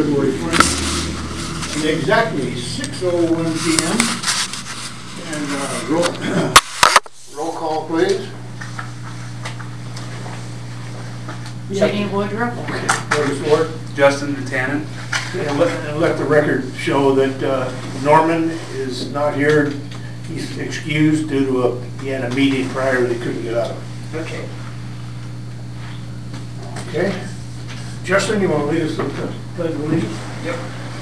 February 20th, at exactly 6:01 p.m. And roll call, please. Jenny Woodruff. Notice Ward. Justin Buchanan. And let the record show that Norman is not here. He's excused due to he had a meeting prior that he couldn't get out of. Okay. Okay. Justin, you want to lead us with the pledge of allegiance? Yep.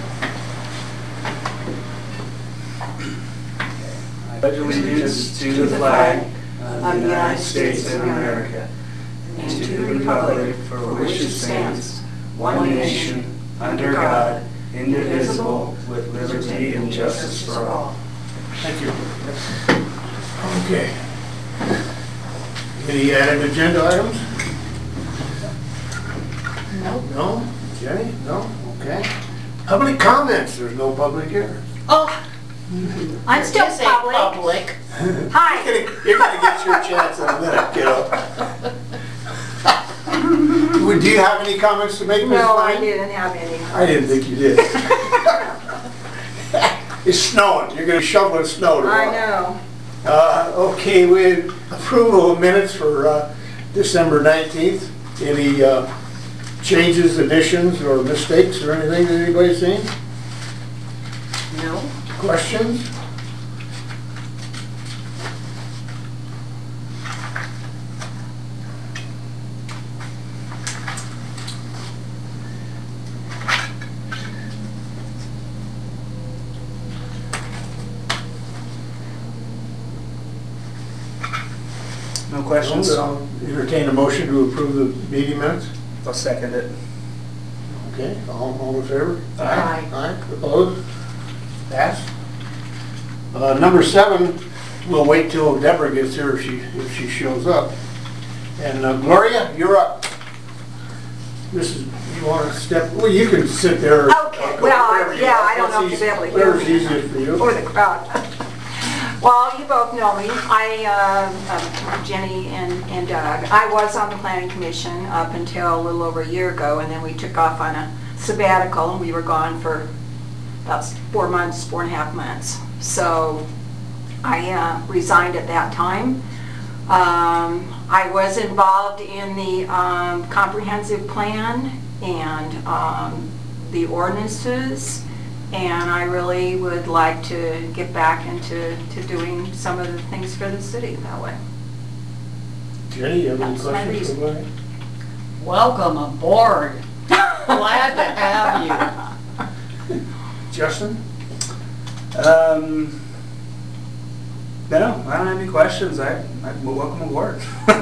I pledge allegiance to the flag of the United States of America and to the republic for which it stands, one nation, under God, indivisible, with liberty and justice for all. Thank you. Okay. Any added agenda items? No. No? Jenny? No? Okay. Public comments? There's no public here. Oh, I'm still public. Hi. You're gonna get your chance in a minute, kiddo. Do you have any comments to make, Ms. No, I Lane? didn't have any. I didn't think you did. It's snowing. You're gonna be shoveling snow tomorrow. I know. Okay, we had approval of minutes for December 19th. Any changes, additions, or mistakes, or anything that anybody's seen? No. Questions? No questions? I'll entertain a motion to approve the meeting minutes. I'll second it. Okay, all in favor? Aye. Aye, opposed? Passed. Number 7, we'll wait till Deborah gets here if she shows up. And Gloria, you're up. You want to step, well, you can sit there. Okay, well, I don't know if you'll be able to hear Whatever's me. easiest for you. Or the crowd. Well, you both know me. Jenny and Doug. I was on the planning commission up until a little over a year ago, and then we took off on a sabbatical, and we were gone for about 4.5 months. So I resigned at that time. I was involved in the comprehensive plan and the ordinances, and I really would like to get back into doing some of the things for the city that way. Jenny, you have any That's my questions for reason. Gloria? Welcome aboard. Glad to have you. Justin? No, I don't have any questions. I'm welcome aboard.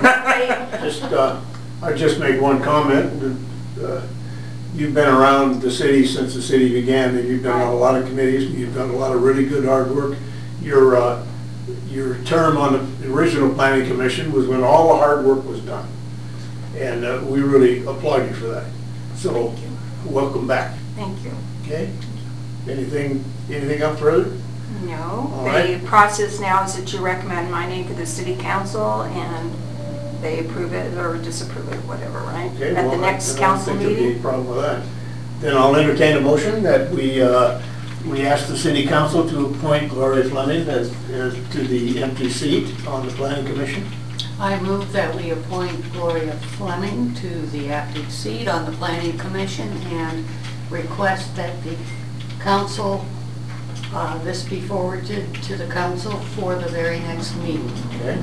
I just make one comment. You've been around the city since the city began, and you've done a lot of committees, and you've done a lot of really good hard work. Your term on the original planning commission was when all the hard work was done, and we really applaud you for that. So, welcome back. Thank you. Okay. Anything else further? No, All the right. process now is that you recommend my name to the city council, and they approve it or disapprove it, whatever, right? Okay. At well, the next I council don't think there'll be meeting? a problem with that. Then I'll entertain a motion that we ask the city council to appoint Gloria Fleming as to the empty seat on the planning commission. I move that we appoint Gloria Fleming to the active seat on the planning commission and request that the council, this be forwarded to the council for the very next meeting. Okay.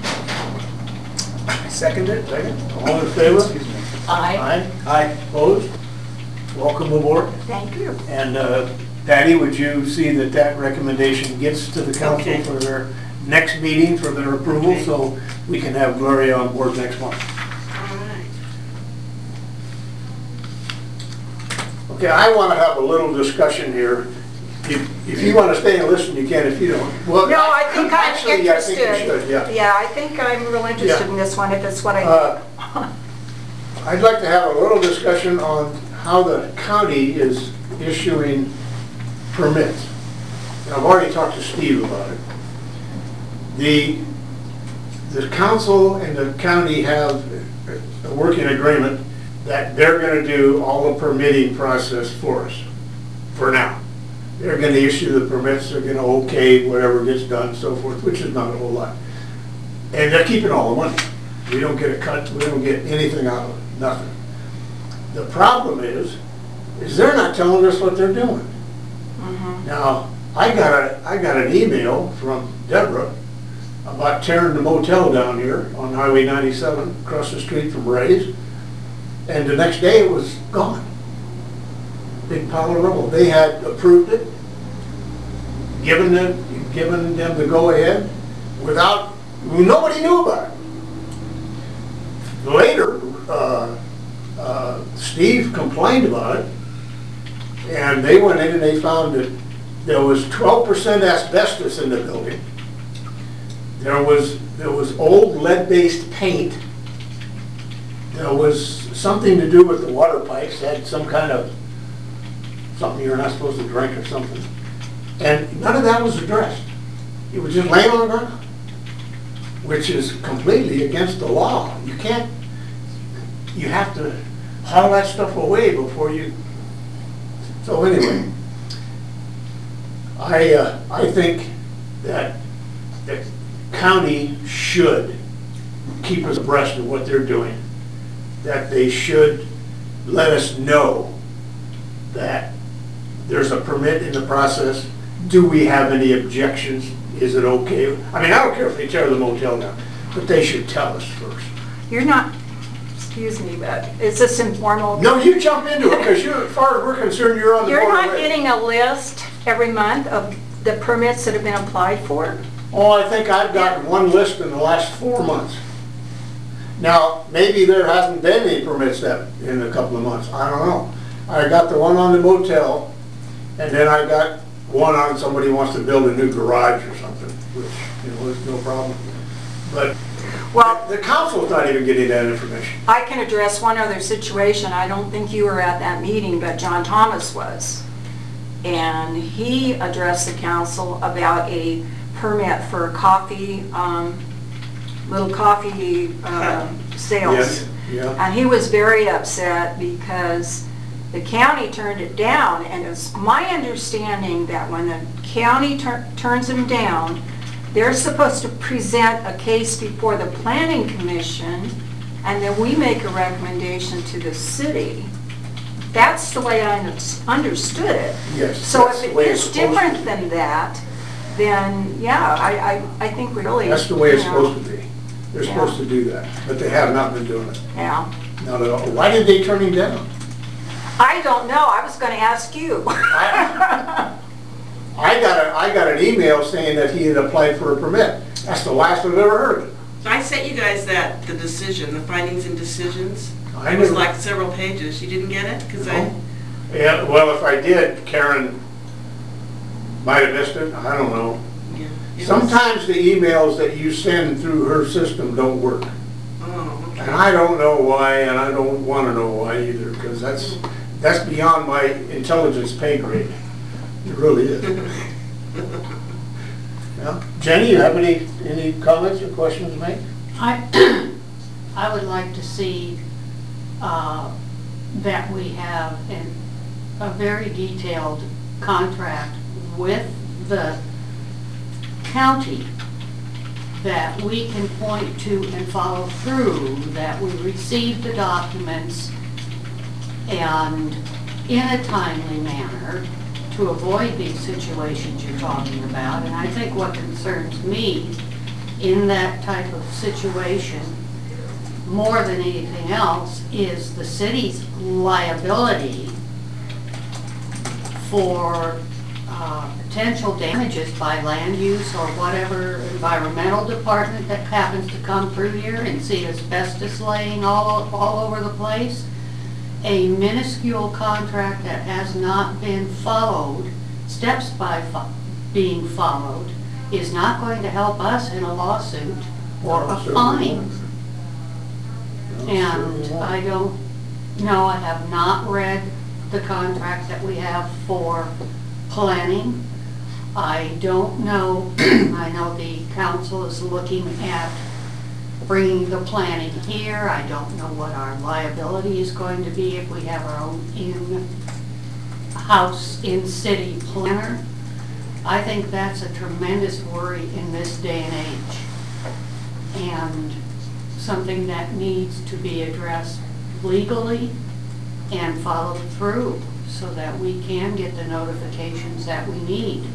Second it? Second. All in favor? Excuse me. Aye. Aye. Opposed? Welcome aboard. Thank you. And Patty, would you see that that recommendation gets to the council Okay. for their next meeting for their approval, Okay. so we can have Gloria on board next month? All right. Okay, I want to have a little discussion here. If you want to stay and listen, you can. If you don't, well, No, I think I'm actually, interested. I think you should, yeah. Yeah, I think I'm real interested Yeah. in this one, if it's what I I'd like to have a little discussion on how the county is issuing permits. And I've already talked to Steve about it. The council and the county have a working agreement that they're gonna do all the permitting process for us, for now. They're gonna issue the permits, they're gonna okay whatever gets done and so forth, which is not a whole lot. And they're keeping all the money. We don't get a cut, we don't get anything out of it, nothing. The problem is they're not telling us what they're doing. Now, I got an email from Deborah about tearing the motel down here on Highway 97, across the street from Ray's, and the next day it was gone. Big pile of rubble. They had approved it, given them the go-ahead, without, nobody knew about it. Later, Steve complained about it, and they went in and they found that there was 12% asbestos in the building. There was old lead-based paint. There was something to do with the water pipes, had some kind of something you're not supposed to drink or something. And none of that was addressed. It was just laying on the ground, which is completely against the law. You can't, you have to haul that stuff away before you. So anyway, I think that the county should keep us abreast of what they're doing, that they should let us know that there's a permit in the process. Do we have any objections? Is it okay? I mean, I don't care if they tear the motel down, but they should tell us first. You're not, excuse me, but is this informal? No, you jump into it, because as far as we're concerned, you're on the board. You're not getting a list every month of the permits that have been applied for? Oh, I think I've gotten one list in the last 4 months. Now, maybe there hasn't been any permits that in a couple of months. I don't know. I got the one on the motel, and then I got one on somebody wants to build a new garage or something, which, you know, is no problem. But well, the council's not even getting that information. I can address one other situation. I don't think you were at that meeting, but John Thomas was. And he addressed the council about a permit for coffee, little coffee sales. Yes, yeah. And he was very upset because the county turned it down, and it's my understanding that when the county turns them down, they're supposed to present a case before the planning commission, and then we make a recommendation to the city. That's the way I understood it. Yes. So if it is different than that, then yeah, I think we really. That's the way it's supposed to be. They're supposed to do that, but they have not been doing it. Yeah. Not at all. Why did they turn him down? I don't know. I was going to ask you. I got an email saying that he had applied for a permit. That's the last I've ever heard of it. I sent you guys the decision, the findings and decisions. I It was knew. like several pages. You didn't get it? Because Yeah, well, if I did, Karen might have missed it. I don't know. yeah, it was- Sometimes the emails that you send through her system don't work. Oh, okay. And I don't know why, and I don't want to know why either, because that's beyond my intelligence pay grade. It really is. Yeah. Jenny, you have any comments or questions to make? I would like to see that we have a very detailed contract with the county that we can point to and follow through, that we receive the documents and in a timely manner to avoid these situations you're talking about. And I think what concerns me in that type of situation more than anything else is the city's liability for potential damages by land use or whatever environmental department that happens to come through here and see asbestos laying all over the place. A minuscule contract that has not been followed, steps by being followed, is not going to help us in a lawsuit or a fine. And I don't know, I have not read the contract that we have for planning. I don't know, I know the council is looking at bringing the planning here. I don't know what our liability is going to be if we have our own in-house, in-city planner. I think that's a tremendous worry in this day and age, and something that needs to be addressed legally and followed through so that we can get the notifications that we need.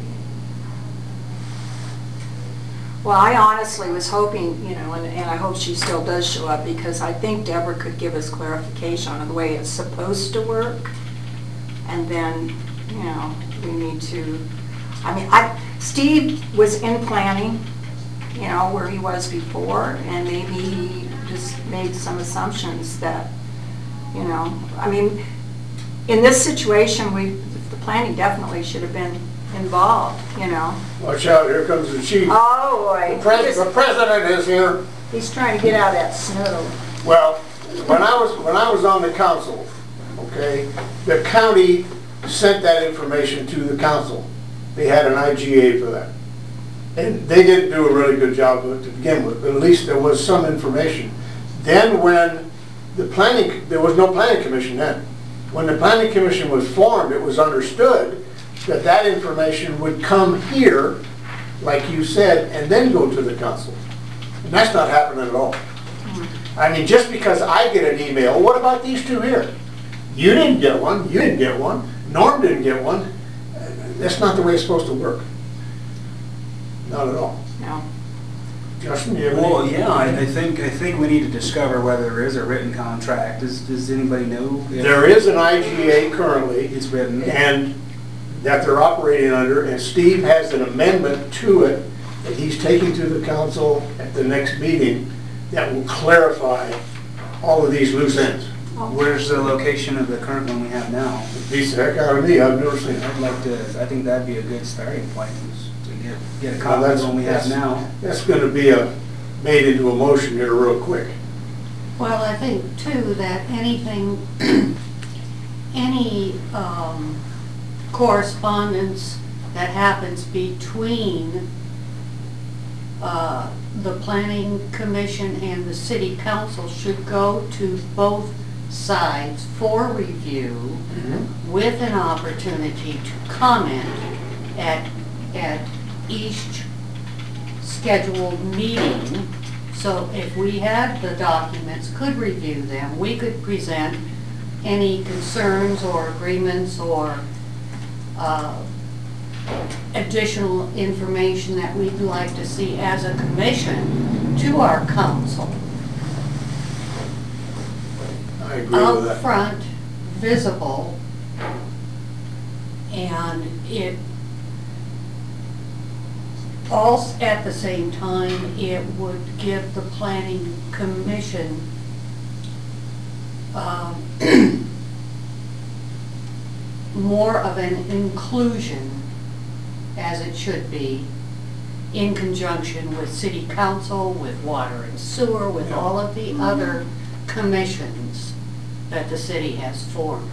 Well, I honestly was hoping, you know, and I hope she still does show up, because I think Deborah could give us clarification on the way it's supposed to work. And then, you know, we need to, I mean, Steve was in planning, you know, where he was before, and maybe he just made some assumptions that, you know, I mean, in this situation, the planning definitely should have been involved, you know. Watch out, here comes the chief. Oh, boy. The president is here. He's trying to get out of that snow. Well, when I was on the council, okay, the county sent that information to the council. They had an IGA for that. And they didn't do a really good job of it to begin with, but at least there was some information. Then when there was no planning commission then. When the planning commission was formed, it was understood that that information would come here, like you said, and then go to the council. And that's not happening at all. I mean, just because I get an email, what about these two here? You didn't get one, you didn't get one, Norm didn't get one. That's not the way it's supposed to work. Not at all. No. Justin, you have any? Well, yeah, I think we need to discover whether there is a written contract. Does anybody know if There is an IGA currently, it's written? and that they're operating under, and Steve has an amendment to it that he's taking to the council at the next meeting that will clarify all of these loose ends. Where's the location of the current one we have now? Beats the heck out of me, I've never seen it. I think that'd be a good starting point, is to get a Well, copy of the one we have now. That's gonna be made into a motion here real quick. Well, I think too that anything, any correspondence that happens between the planning commission and the city council should go to both sides for review with an opportunity to comment at each scheduled meeting. So if we had the documents, could review them, we could present any concerns or agreements or additional information that we'd like to see as a commission to our council. I agree with that. Upfront, visible, and it also, at the same time, it would give the planning commission more of an inclusion, as it should be, in conjunction with city council, with water and sewer, with all of the other commissions that the city has formed.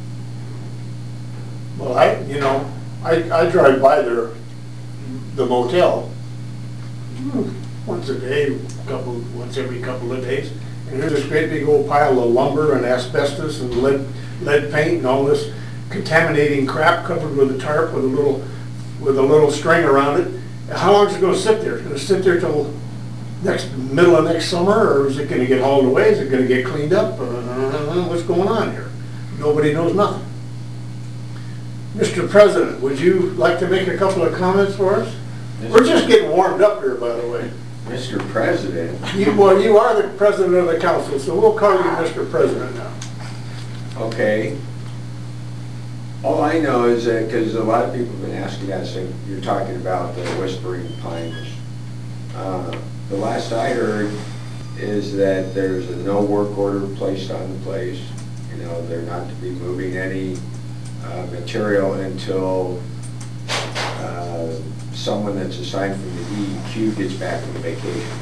Well, I drive by the motel once a day, once every couple of days, and there's this great big old pile of lumber and asbestos and lead paint and all this contaminating crap covered with a tarp with a little string around it. How long is it going to sit there? Is it going to sit there till middle of next summer, or is it going to get hauled away? Is it going to get cleaned up? What's going on here? Nobody knows nothing. Mr. President, would you like to make a couple of comments for us? We're just getting warmed up here, by the way. Mr. President. You are the president of the council, so we'll call you Mr. President now. Okay. All I know is that, because a lot of people have been asking us, and you're talking about the Whispering Pines. The last I heard is that there's a no work order placed on the place. You know, they're not to be moving any material until someone that's assigned from the DEQ gets back from vacation.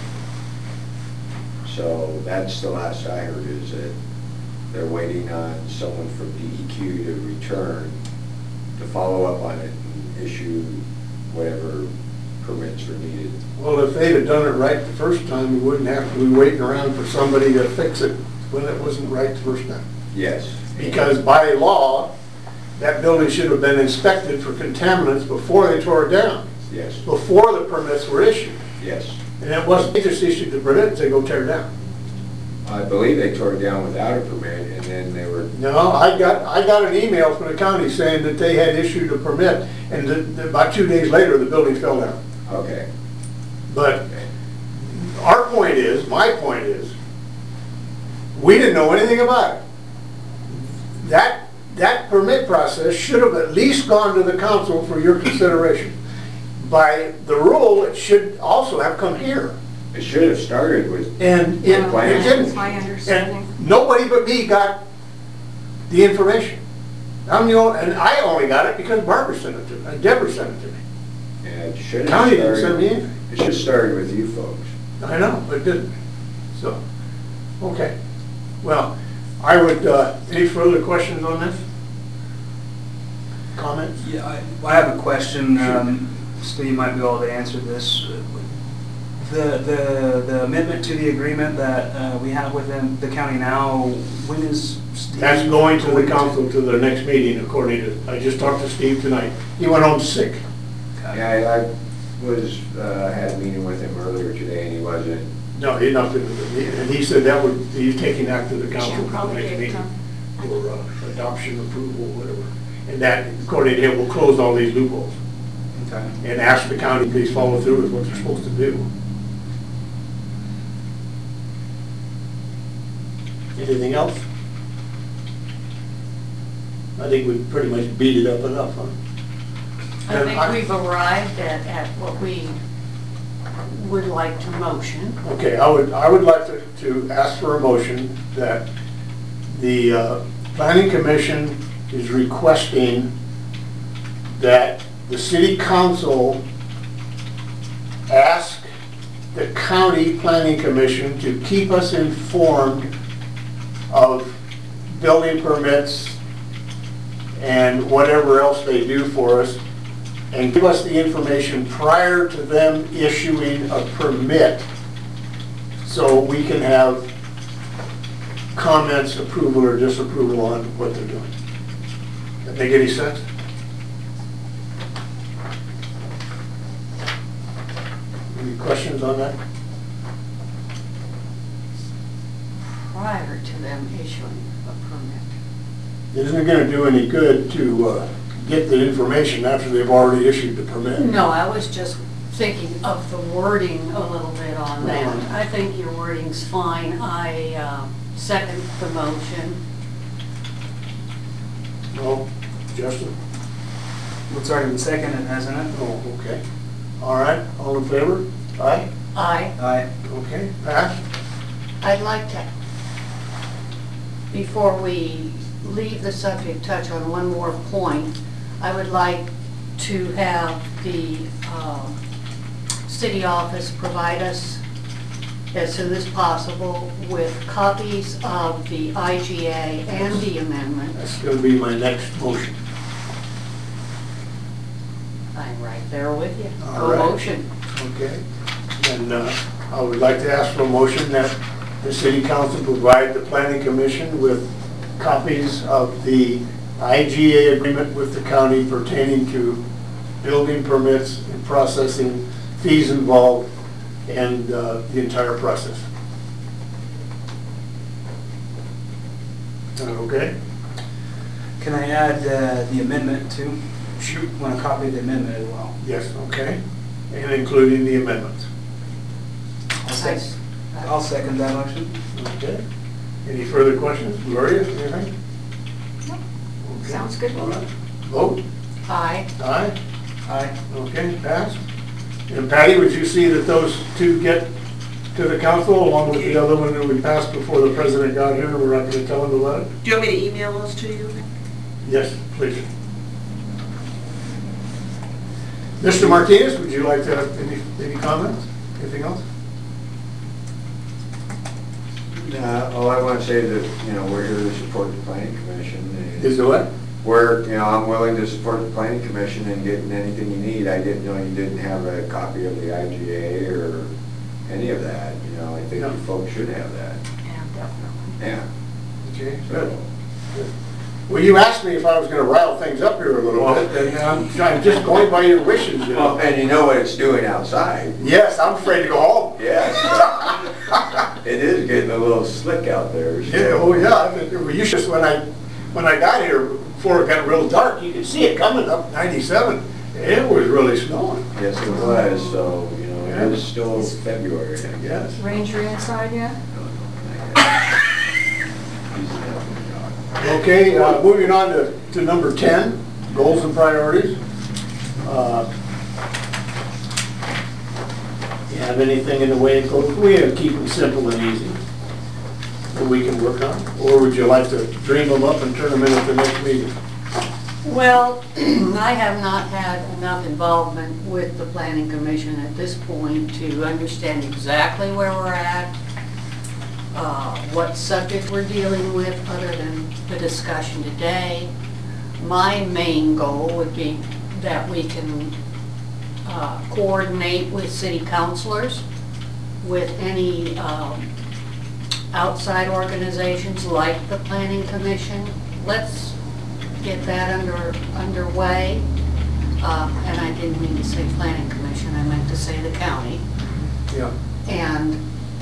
So that's the last I heard, is that they're waiting on someone from DEQ to return to follow up on it and issue whatever permits were needed. Well, if they'd have done it right the first time, we wouldn't have to be waiting around for somebody to fix it when it wasn't right the first time. Yes. Because by law, that building should have been inspected for contaminants before they tore it down, Yes, before the permits were issued. yes. And it wasn't, they just issued the permit and said, go tear it down. I believe they tore it down without a permit, and then they were, No, I got an email from the county saying that they had issued a permit, and about 2 days later, the building fell down. okay. But our point is, my point is, we didn't know anything about it. That permit process should have at least gone to the council for your consideration. By the rule, it should also have come here. It should have started with, And it Plans. didn't. That's my understanding. And nobody but me got the information. And I only got it because Barbara sent it to me, Deborah sent it to me. yeah, it should have County didn't send me started, anything. it should have started with you folks. I know, but it didn't. So, okay. Well, I would, any further questions on this? Comments? Yeah, I have a question. Sure. Steve, you might be able to answer this. The amendment to the agreement that we have with the county now, when is Steve? That's going to the council to their next meeting, according to, I just talked to Steve tonight. He went home sick. Okay. Yeah, I was, had a meeting with him earlier today, and he wasn't. No, he's not doing it. And he said that would, he's taking that to the council She'll for the probably next give it to meeting him. for adoption, approval, whatever. And that, according to him, will close all these loopholes Okay. and ask the county, please follow through with what they're supposed to do. Anything else? I think we pretty much beat it up enough, huh? I And think we've arrived at what we would like to motion. Okay, I would like to ask for a motion that the planning commission is requesting that the city council ask the county planning commission to keep us informed of building permits and whatever else they do for us, and give us the information prior to them issuing a permit, so we can have comments, approval or disapproval on what they're doing. That make any sense? Any questions on that? Prior to them issuing a permit. Isn't it gonna do any good to get the information after they've already issued the permit? No, I was just thinking of the wording a little bit on that. Right. I think your wording's fine. I second the motion. No? Justin? It's already been seconded, hasn't it? Oh, okay. All right, all in favor? Aye? Aye. Aye. Okay, pass? I'd like to, before we leave the subject, touch on one more point. I would like to have the city office provide us, as soon as possible, with copies of the IGA and the amendment. That's gonna be my next motion. I'm right there with you. All A right. motion. Okay, and I would like to ask for a motion that the city council provide the planning commission with copies of the IGA agreement with the county pertaining to building permits and processing fees involved and the entire process. Okay? Can I add the amendment too? Shoot. Want a copy of the amendment as well? Yes, okay, and including the amendments. I'll second that motion. Okay. Any further questions? Gloria, anything? No. Okay. Sounds good. All right. Vote? Aye. Aye? Aye. Okay, passed. And Patty, would you see that those two get to the council along with the other one that we passed before the president got here? We're not going to tell him about it? Do you want me to email those to you? Yes, please. Mr. Martinez, would you like to, any comments? Anything else? All I want to say is that, we're here to support the planning commission. and Is it what? where, you know, I'm willing to support the planning commission in getting anything you need. I didn't know you didn't have a copy of the IGA or any of that, you know, I think Yeah. you folks should have that. Yeah, definitely. Yeah. Okay, So, good. Well, you asked me if I was gonna rattle things up here a little bit, and I'm just going by your wishes, you well, know. and you know what it's doing outside. Yes, I'm afraid to go home. Yes. It is getting a little slick out there. so- Yeah, oh yeah, well, you just, when I got here, before it got real dark, you could see it coming up 97. It was really snowing. Yes, it was, so, you know, Yeah. it is still February, I guess. Yes. Ranger inside yet? Okay, moving on to number 10, goals goals and priorities. You have anything in the way of goals? We have to keep them simple and easy that we can work on? Or would you like to dream them up and turn them in at the next meeting? Well, I have not had enough involvement with the planning commission at this point to understand exactly where we're at, what subject we're dealing with other than the discussion today. My main goal would be that we can coordinate with city councilors, with any outside organizations like the planning commission. Let's get that underway. And I didn't mean to say planning commission, I meant to say the county. Yeah. And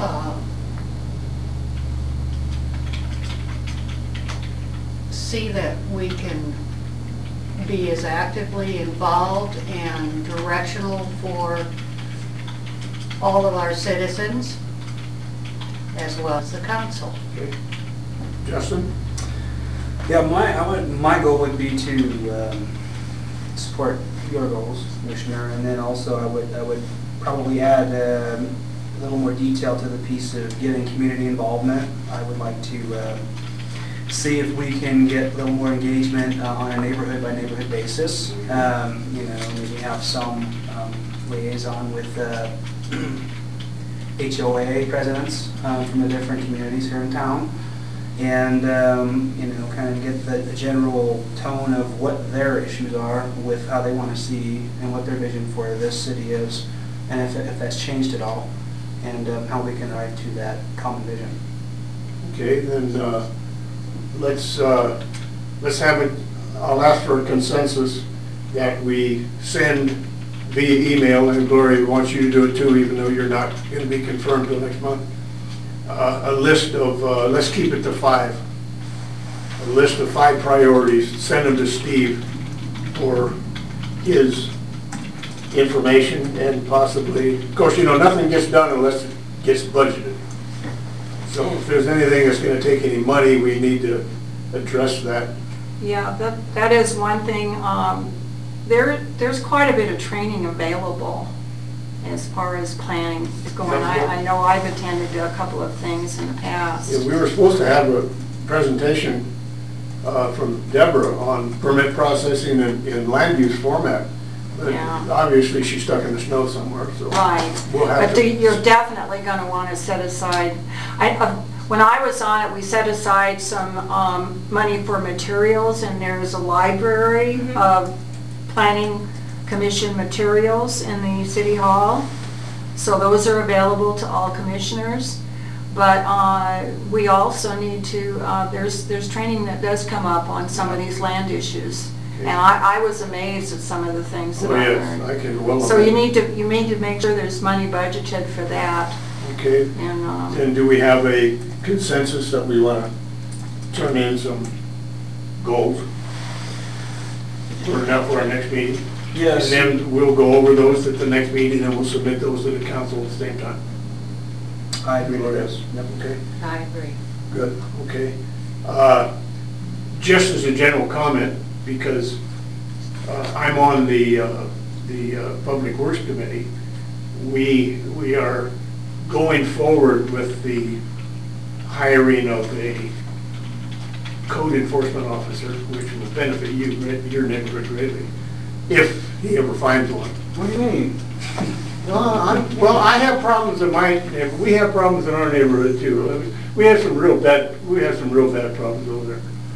see that we can be as actively involved and directional for all of our citizens, as well as the council. Okay. Justin? Yeah, my goal would be to support your goals, Commissioner, and then also I would probably add a little more detail to the piece of getting community involvement. I would like to see if we can get a little more engagement on a neighborhood by neighborhood basis. You know, maybe have some liaison with HOA presidents from the different communities here in town, and you know, kind of get the general tone of what their issues are with how they want to see and what their vision for this city is, and if that's changed at all, and how we can arrive to that common vision. Okay, then let's have it, I'll ask for a consensus that we send via email, and Gloria wants you to do it too, even though you're not going to be confirmed till next month, a list of, let's keep it to 5, a list of 5 priorities, send them to Steve for his information, and possibly, of course, you know, nothing gets done unless it gets budgeted. So if there's anything that's going to take any money, we need to address that. Yeah, that is one thing. There's quite a bit of training available as far as planning is going. I know I've attended a couple of things in the past. Yeah, we were supposed to have a presentation from Deborah on permit processing in land use format. But Yeah. obviously she's stuck in the snow somewhere, so. Right, We'll have but to- you're definitely going to want to set aside, when I was on it, we set aside some money for materials, and there's a library of planning commission materials in the city hall. So those are available to all commissioners. But we also need to, there's training that does come up on some of these land issues. Okay. And I was amazed at some of the things that Oh, I yes, learned. I can well. So you need to make sure there's money budgeted for that, Okay, and, and do we have a consensus that we want to turn in some goals for our next meeting? Yes. And then we'll go over those at the next meeting, and we'll submit those to the council at the same time. I agree with Yes. this. Yep. Okay, I agree. good, okay. Just as a general comment, because I'm on the Public Works Committee, we are going forward with the hiring of a code enforcement officer, which will benefit you, your neighborhood greatly, if he ever finds one. What do you mean? Well, I have problems in my, we have problems in our neighborhood too. We have some real bad problems over there.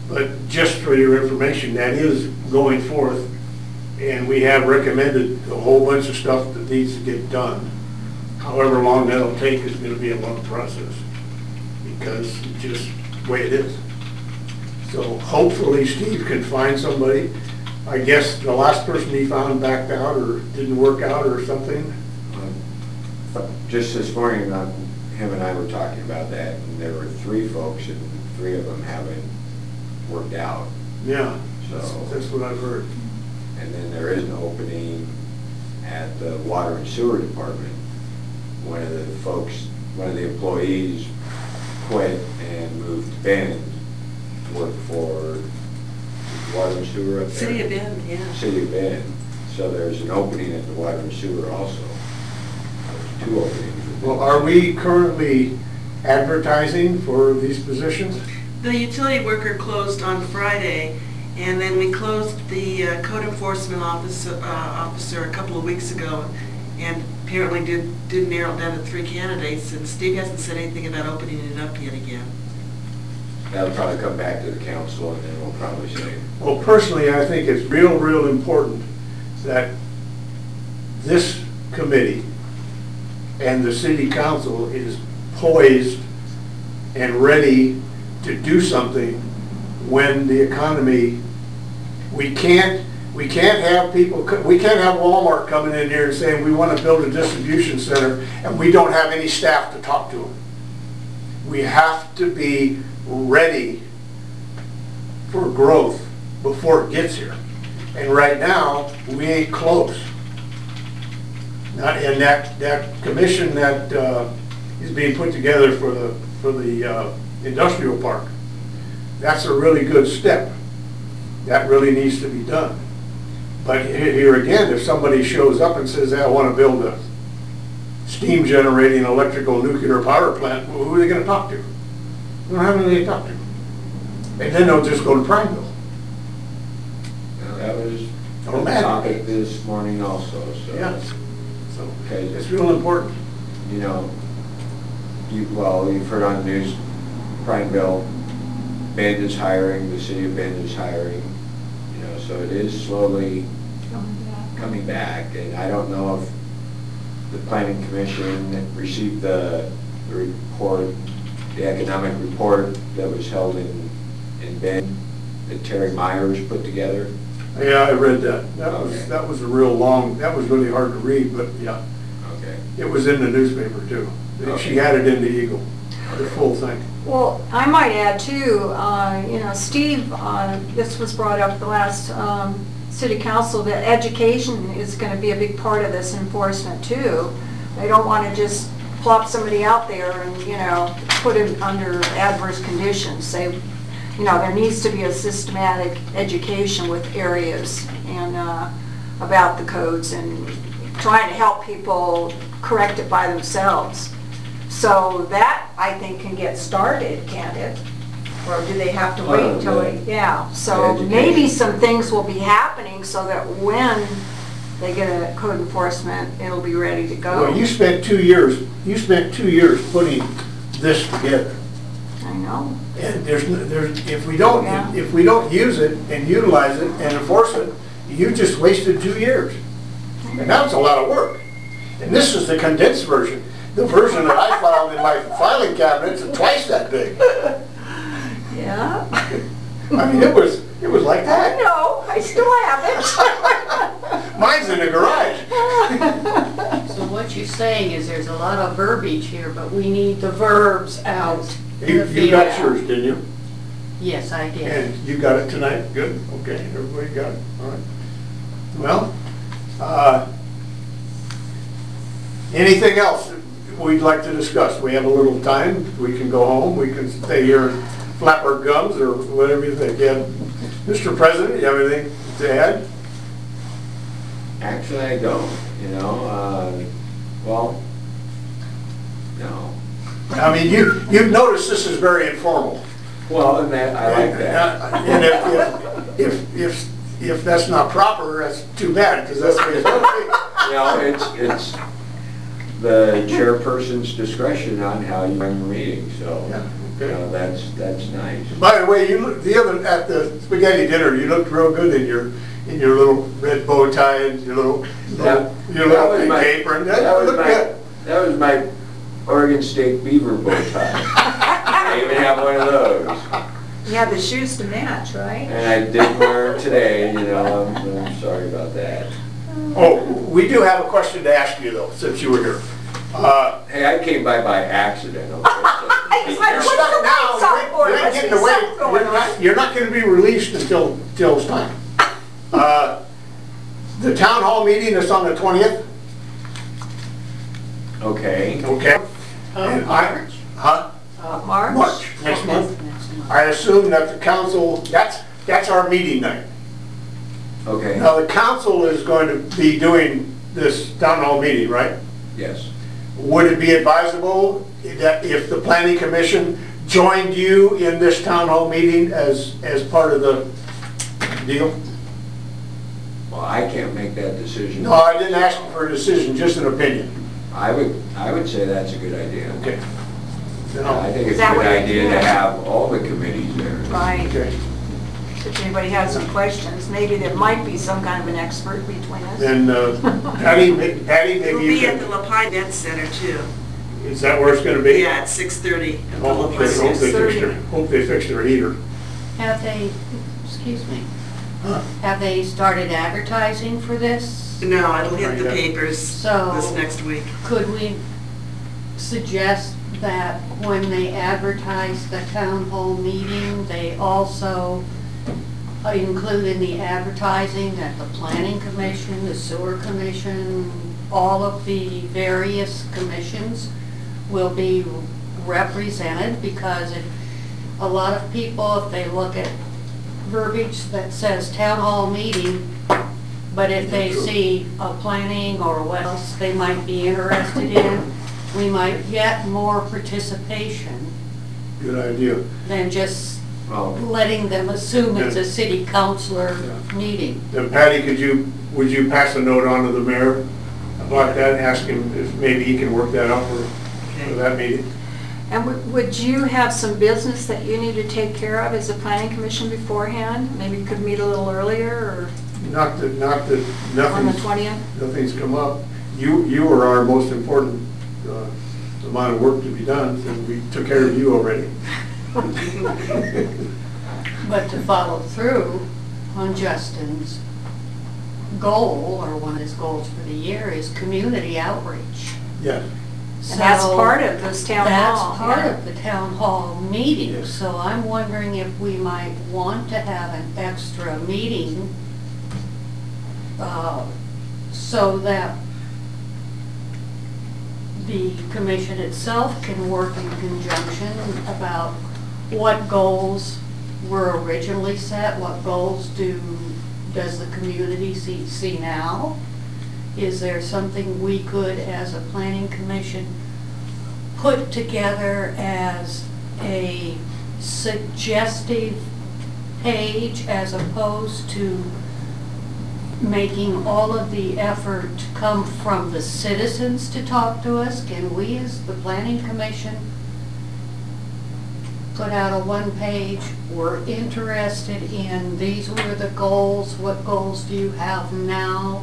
But just for your information, that is going forth, and we have recommended a whole bunch of stuff that needs to get done. However long that'll take is gonna be a long process, because it's just the way it is. So hopefully Steve can find somebody. I guess the last person he found backed out or didn't work out or something. Just this morning, him and I were talking about that, and there were 3 folks, and 3 of them haven't worked out. Yeah, So, that's what I've heard. and then there is an opening at the Water and Sewer Department. One of the employees quit and moved to Bend, worked for Water and Sewer up there. City of Bend, yeah. City of Bend. So there's an opening at the Water and Sewer also. There's 2 openings. Well, are we currently advertising for these positions? The utility worker closed on Friday, and then we closed the code enforcement officer a couple of weeks ago, and apparently did narrow it down to 3 candidates, and Steve hasn't said anything about opening it up yet again. That'll probably come back to the council, and then we'll probably say, Well, personally, I think it's real important that this committee and the city council is poised and ready to do something when the economy, we can't have people, we can't have Walmart coming in here and saying, we want to build a distribution center, and we don't have any staff to talk to them. We have to be ready for growth before it gets here. And right now, we ain't close. Not in that commission that is being put together for the industrial park. That's a really good step. That really needs to be done. But here again, if somebody shows up and says, hey, I want to build a steam generating electrical nuclear power plant, well, who are they going to talk to? They don't have anybody to talk to. And then they'll just go to Prineville. that was Oh, a man. topic this morning also, so. Yeah. So Okay. it's real important. You know, you've heard on the news, Prineville, Bend is hiring, the city of Bend is hiring, you know, so it is slowly coming back, and I don't know if the planning commission received the report, the economic report that was held in Bend, that Terry Myers put together. Yeah, I read that. Okay. That was a real long, that was really hard to read, but yeah, Okay. it was in the newspaper too. She had it in the Eagle, the full thing. Well, I might add too, Steve, this was brought up at the last city council, that education is going to be a big part of this enforcement too. They don't want to just plop somebody out there and, put him under adverse conditions. There needs to be a systematic education with areas and about the codes and trying to help people correct it by themselves. So that, I think, can get started, can't it? Or do they have to wait until yeah. So maybe some things will be happening so that when they get a code enforcement, it'll be ready to go. Well, you spent 2 years putting this together. I know. And if we don't use it and utilize it and enforce it, you just wasted 2 years. And that was a lot of work. And this is the condensed version. The version that I found in my filing cabinets is twice that big. Yeah. I mean, it was like I that. know. I still have it. Mine's in the garage. So what you're saying is there's a lot of verbiage here, but we need the verbs out. You got yours, didn't you? Yes, I did. And you got it tonight? Good, okay, everybody got it, all right. Well, anything else we'd like to discuss? We have a little time, we can go home, we can stay here and flap our gums or whatever you think. Yeah, Mr. President, you have anything to add? Actually, I don't, well, no. I mean, you've noticed this is very informal. Well, and I like that. And if that's not proper, that's too bad, because that's the way it's gonna be. It's the chairperson's discretion on how you run your meeting, so. Yeah. That's nice. By the way, you look, at the spaghetti dinner, you looked real good in your little red bow tie and your little pink apron. That looked good. That was my Oregon State Beaver bow tie. I even have one of those. You have the shoes to match, right? And I did wear them today, I'm sorry about that. Oh, we do have a question to ask you though, since you were here. Hey, I came by accident, okay? It's like, what's the lights off for? You're not getting away. You're not going to be released until it's time. The town hall meeting is on the 20th. Okay. Okay. And March. Huh? March? March, next month. Next month. I assume that the council, that's our meeting night. Okay, Now, the council is going to be doing this town hall meeting, right? yes. Would it be advisable that if the planning commission joined you in this town hall meeting as part of the deal? Well, I can't make that decision. No, I didn't ask you for a decision, just an opinion. I would say that's a good idea. Okay. I think it's Is a that good what you idea do? to have all the committees there. Right. Okay. If anybody has some questions, maybe there might be some kind of an expert between us. And Patty, We'll maybe you be at the can, LaPie Net Center too. is that where it's gonna be? Yeah, at 6:30 at the Hope LaPie Net. they fix their heater. Have they, excuse me, Huh. have they started advertising for this? No, it'll hit the Yeah. papers So- this next week. Could we suggest that when they advertise the town hall meeting, they also include in the advertising that the planning commission, the sewer commission, all of the various commissions will be represented? Because if a lot of people, if they look at verbiage that says town hall meeting, but if they see a planning or what else they might be interested in, we might get more participation Good idea. than just Well, letting them assume it's a city councilor meeting. Then Patty, would you pass a note on to the mayor about that and ask him if maybe he can work that out for that meeting? And would you have some business that you need to take care of as a planning commission beforehand? Maybe you could meet a little earlier Not that or on the nothing's, 20th? nothing's come up. You are our most important amount of work to be done, and we took care of you already. But to follow through on Justin's goal, or one of his goals for the year, is community outreach. Yeah. And that's So part of this town hall. That's part yeah. of the town hall meeting, Yes. so I'm wondering if we might want to have an extra meeting so that the commission itself can work in conjunction about what goals were originally set, what goals does the community see now? Is there something we could, as a planning commission, put together as a suggestive page as opposed to making all of the effort come from the citizens to talk to us? Can we, as the planning commission, put out a one-page, we're interested in, these were the goals, what goals do you have now?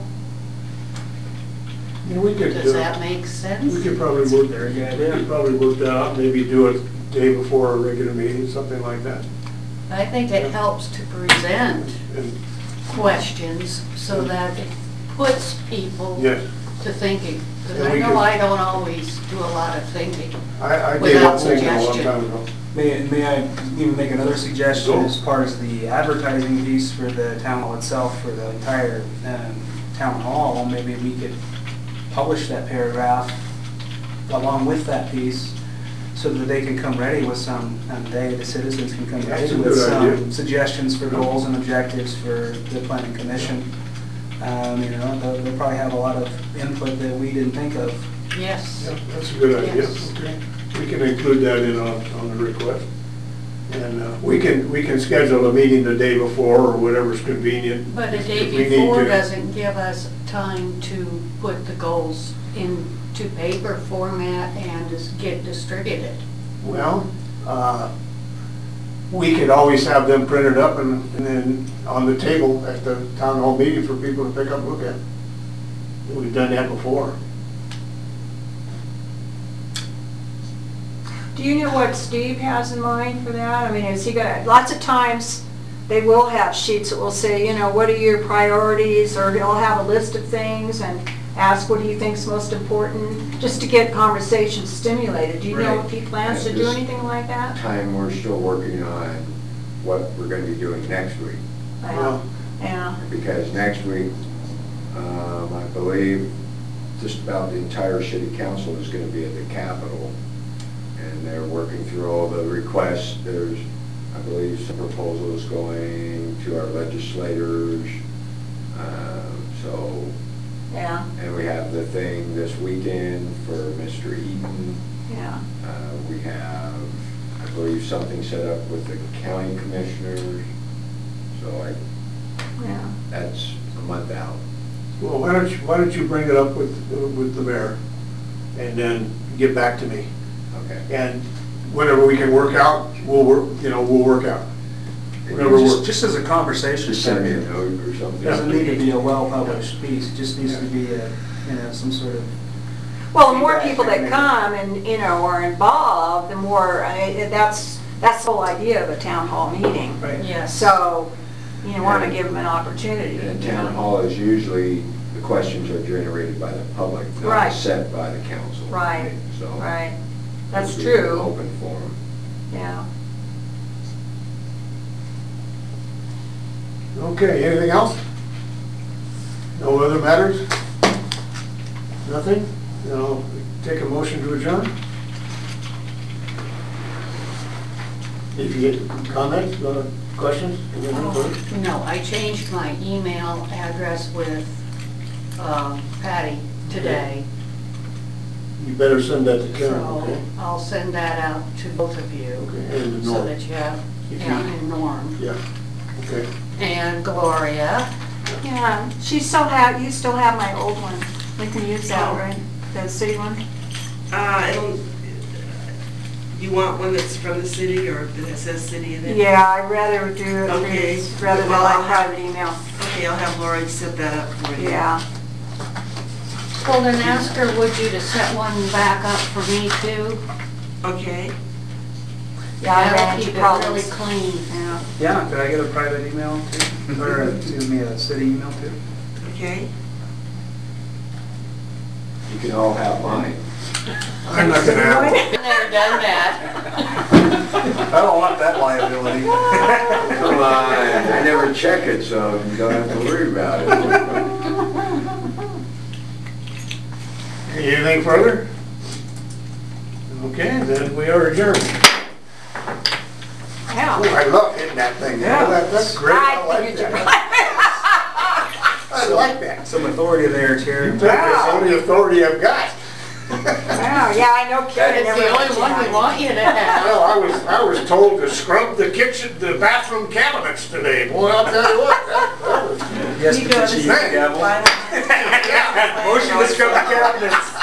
Yeah, we could Does that make sense? We could probably work, Very good we idea. could probably work that out, maybe do it day before a regular meeting, something like that. I think it helps to present And, questions so that it puts people yes, to thinking. Because And I we know could- I don't always do a lot of thinking. I gave Without up thinking a long suggestion. time ago. May I even make another suggestion Go. as far as the advertising piece for the town hall itself, for the entire town hall? Maybe we could publish that paragraph along with that piece so that they can come ready with some, and the citizens can come That's ready a with good idea. some suggestions for goals and objectives for the planning commission. They'll probably have a lot of input that we didn't think of. Yes. Yeah, that's a good idea. Yes. Okay. We can include that in on the request. And we can schedule a meeting the day before or whatever's convenient. But a if day we need before to. doesn't give us time to put the goals into paper format and just get distributed. Well, we could always have them printed up and then on the table at the town hall meeting for people to pick up and look at. We've done that before. Do you know what Steve has in mind for that? I mean, has he got, lots of times, they will have sheets that will say, you know, what are your priorities, or they'll have a list of things and ask what do you think's most important, just to get conversation stimulated. Do you know if he plans to do anything like that? Time, we're still working on what we're gonna be doing next week. Yeah. Because next week, I believe just about the entire city council is gonna be at the Capitol. And they're working through all the requests. There's, I believe, some proposals going to our legislators. So, Yeah. and we have the thing this weekend for Mr. Eaton. Yeah. We have, I believe, something set up with the county commissioners. So Yeah. that's a month out. Well, why don't you bring it up with the mayor and then get back to me. Okay. And whatever we can work out, we'll work out. Whatever works. Just as a conversation Just send me a starter. note or something. Doesn't need to be a well-published piece, it just needs to be a, you know, some sort of. Well, the more feedback people that maybe. come and, you know, are involved, the more, that's the whole idea of a town hall meeting. Right. Yes. So, you want to give them an opportunity. And a town hall is usually, the questions are generated by the public, Right. not set by the council. Right. So. Right. That's it'll be an true. Open forum. Yeah. Okay, anything else? No other matters? Nothing? Take a motion to adjourn? If you get comments, questions? Anything further? No, I changed my email address with Patty today, You better send that to Karen, so okay? I'll send that out to both of you, Okay, and so Norm. that you have, If yeah, you- and Norm, Yeah, okay. and Gloria. Yeah, you still have my old one. We can use that, right? The city one? You want one that's from the city or that says city in it? Yeah, I'd rather do it Okay. rather than Well, my I'll have- private email. Okay, I'll have Lori set that up for you. Yeah. Well, then ask her, would you, to set one back up for me too? Okay. Yeah, I ran That'll into keep it really problems. clean. Yeah. Yeah, could I get a private email too? Or, excuse me, a city email too? Okay. You can all have mine. I'm not gonna have it. Been there, done that. I don't want that liability. Come on, I never check it, so you don't have to worry about it. Anything further? Okay, then we are adjourned. Yeah. Oh, I love hitting that thing. Yeah. That's great. I I like figured you that. I like that. Some authority there, Chair. That's the only authority I've got. Wow, yeah, I know Karen It's never the let only you one we have. want you to have. Well, I was told to scrub the bathroom cabinets today. Boy, I'll tell you what, that was. Yes, You but go did to you use the gavel? Final- Motion to scrub the cabinets.